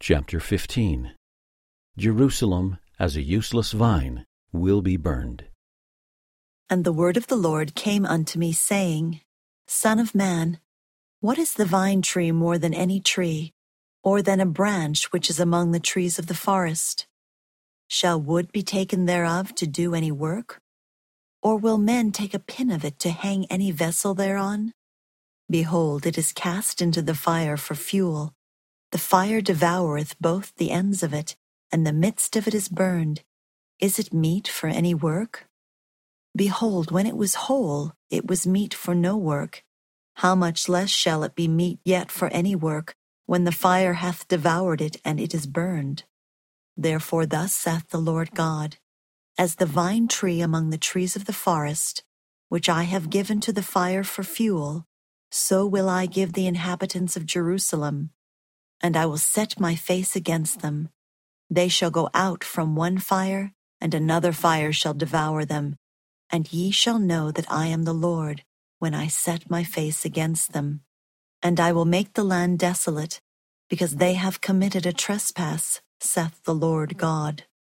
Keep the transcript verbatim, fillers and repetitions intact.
Chapter fifteen. Jerusalem as a useless vine will be burned. And the word of the Lord came unto me, saying, Son of man, what is the vine tree more than any tree, or than a branch which is among the trees of the forest? Shall wood be taken thereof to do any work? Or will men take a pin of it to hang any vessel thereon? Behold, it is cast into the fire for fuel. The fire devoureth both the ends of it, and the midst of it is burned. Is it meet for any work? Behold, when it was whole, it was meet for no work. How much less shall it be meet yet for any work, when the fire hath devoured it, and it is burned? Therefore thus saith the Lord God, As the vine tree among the trees of the forest, which I have given to the fire for fuel, so will I give the inhabitants of Jerusalem, and I will set my face against them. They shall go out from one fire, and another fire shall devour them, and ye shall know that I am the Lord, when I set my face against them. And I will make the land desolate, because they have committed a trespass, saith the Lord God.